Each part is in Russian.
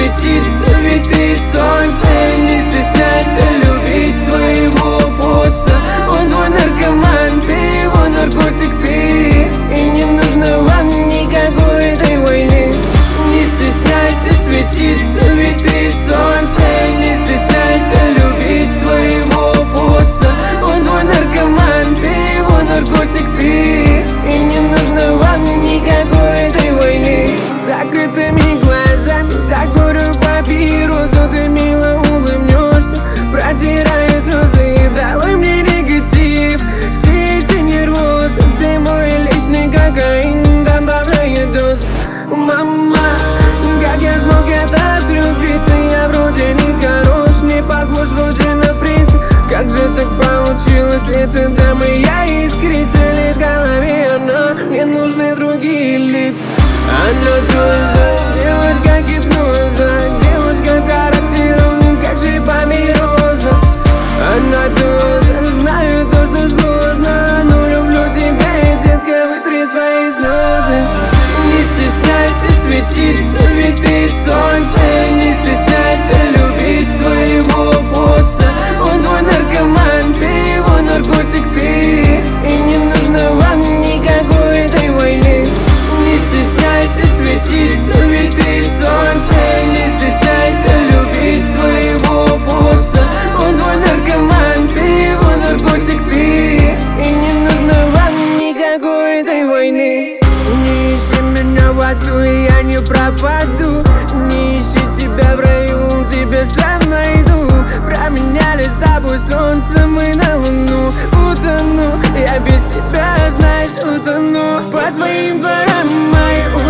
светиться, ведь ты солнце. Не стесняйся любить своего путца. Он твой наркоман, ты его наркотик, ты. И не нужно вам никакой этой войны. Не стесняйся светиться, ведь ты солнце. Не стесняйся любить своего путца. Он твой наркоман, ты его наркотик, ты. И не нужно вам никакой этой войны. Закрытыми глазами докурю папиросу, ты мило улыбнешься, протирая слезы. И долой мне негатив, все эти нервозы. Ты мой личный кокаин, добавляю дозу. Мама, как я смог так влюбиться? Я вроде не хорош, не похож вроде на принца. Как же так получилось, ли ты дама, я искрица? Лишь в голове она, мне нужны другие лица. Она доза, девушка гипноза, девушка с характером, как шипами роза. Она доза, знаю то, что сложно, но люблю тебя, и, детка, вытри свои слезы. Не стесняйся светиться, ведь ты солнце. Не стесняйся любить своего путца. Он твой наркоман, ты его наркотик, ты. И не нужно вам никакой этой войны. Не стесняйся светиться, ведь ты солнце. Не стесняйся любить своего путца. Он твой наркоман, ты его наркотик, ты. И не нужно вам никакой этой войны. Не ищи меня в аду, и я не пропаду. Не ищи тебя в раю, тебя сам найду. Променяли с тобой солнцем и на луну. Утону, я без тебя, знаешь, утону. По своим дворам мои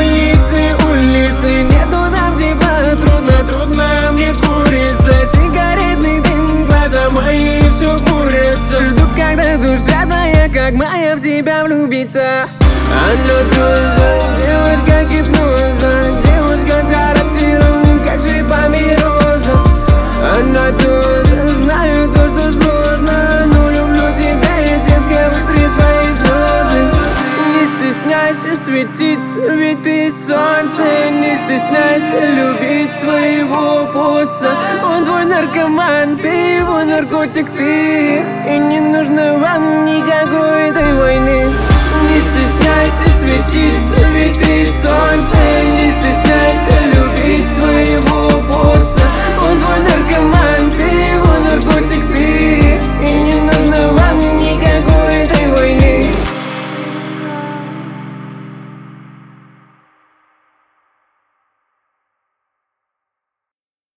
улицы. Нету там тепла, трудно мне куриться. Сигаретный дым, глаза мои все курятся. Жду, когда душа твоя, как моя, в тебя влюбится. Она доза, девушка гипноза, девушка с характером, как шипами роза. Она доза, знаю то, что сложно, но люблю тебя, и, детка, вытри свои слезы. Не стесняйся светиться, ведь ты солнце. Не стесняйся любить своего путца. Он твой наркоман, ты его наркотик, ты. И не нужно